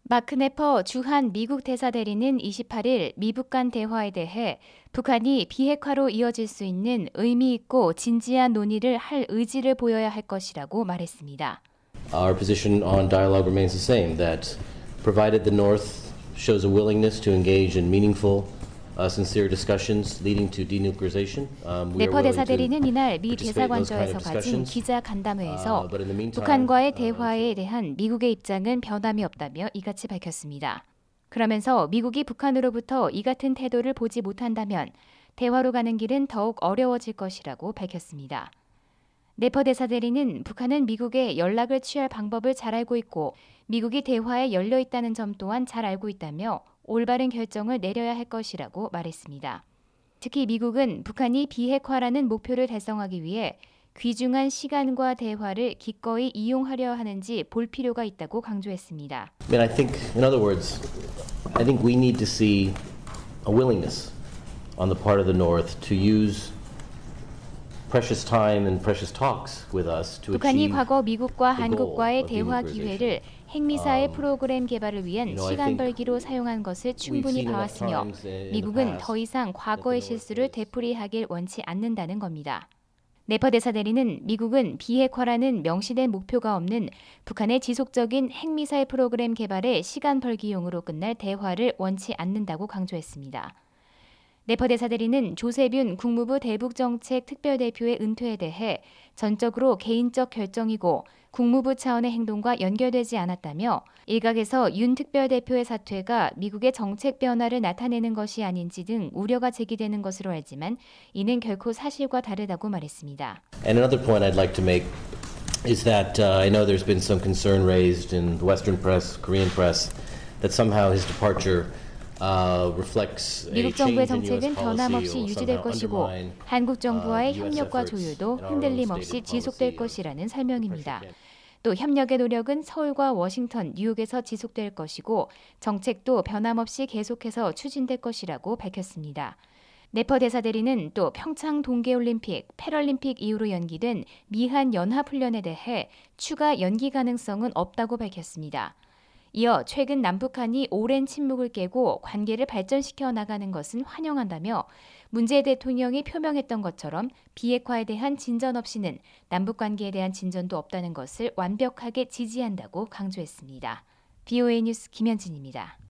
마크 네퍼 주한 미국 대사대리는 28일 미북 간 대화에 대해 북한이 비핵화로 이어질 수 있는 의미 있고 진지한 논의를 할 의지를 보여야 할 것이라고 말했습니다. Our position on dialogue remains the same, that provided the North shows a willingness to engage in meaningful, sincere discussions leading to denuclearization, we are 네퍼 willing 대사대리는 to 이날 미 participate in those kind 대사관저에서 of 가진 discussions. 기자 간담회에서 But in the meantime, 북한과의 대화에 대한 미국의 입장은 변함이 없다며 이같이 밝혔습니다. 그러면서 미국이 북한으로부터 이 같은 태도를 보지 못한다면 대화로 가는 길은 더욱 어려워질 것이라고 밝혔습니다. 네퍼 대사대리는 북한은 미국의 연락을 취할 방법을 잘 알고 있고 미국이 대화에 열려 있다는 점 또한 잘 알고 있다며 올바른 결정을 내려야 할 것이라고 말했습니다. 특히 미국은 북한이 비핵화라는 목표를 달성하기 위해 귀중한 시간과 대화를 기꺼이 이용하려 하는지 볼 필요가 있다고 강조했습니다. I think, in other words, I think we need to see a willingness on the part of the North to use precious time and precious talks with us to 북한이 achieve 과거 미국과 the goal 한국과의 of 대화 denuclearization. 기회를 핵미사일 프로그램 개발을 위한 I 시간 think 벌기로 사용한 것을 충분히 seen enough 봐왔으며 times in the 미국은 past 더 이상 과거의 that the North 실수를 is 되풀이하길 원치 않는다는 겁니다. 네퍼 대사대리는 미국은 비핵화라는 명시된 목표가 없는 북한의 지속적인 핵미사일 프로그램 개발의 시간 벌기용으로 끝날 대화를 원치 않는다고 강조했습니다. 네퍼 대사대리는 조세균 국무부 대북정책 특별대표의 은퇴에 대해 전적으로 개인적 결정이고 국무부 차원의 행동과 연결되지 않았다며 일각에서 윤 특별대표의 사퇴가 미국의 정책 변화를 나타내는 것이 아닌지 등 우려가 제기되는 것으로 알지만 이는 결코 사실과 다르다고 말했습니다. And another point I'd like to make is that I know there's been some concern raised in the Western press, Korean press, that somehow his departure reflects a 미국 정부의 change in 정책은 U.S. policy 변함없이 or 유지될 somehow 것이고 undermine 한국 정부와의 U.S. 협력과 efforts 조율도 in our own 흔들림 없이 stated 지속될 policy 것이라는 of 설명입니다. pressure 또 협력의 노력은 서울과 워싱턴, 뉴욕에서 지속될 것이고 정책도 변함없이 계속해서 추진될 것이라고 밝혔습니다. 네퍼 대사대리는 또 평창 동계올림픽, 패럴림픽 이후로 연기된 미한 연합훈련에 대해 추가 연기 가능성은 없다고 밝혔습니다. 이어 최근 남북한이 오랜 침묵을 깨고 관계를 발전시켜 나가는 것은 환영한다며 문재인 대통령이 표명했던 것처럼 비핵화에 대한 진전 없이는 남북관계에 대한 진전도 없다는 것을 완벽하게 지지한다고 강조했습니다. VOA 뉴스 김현진입니다.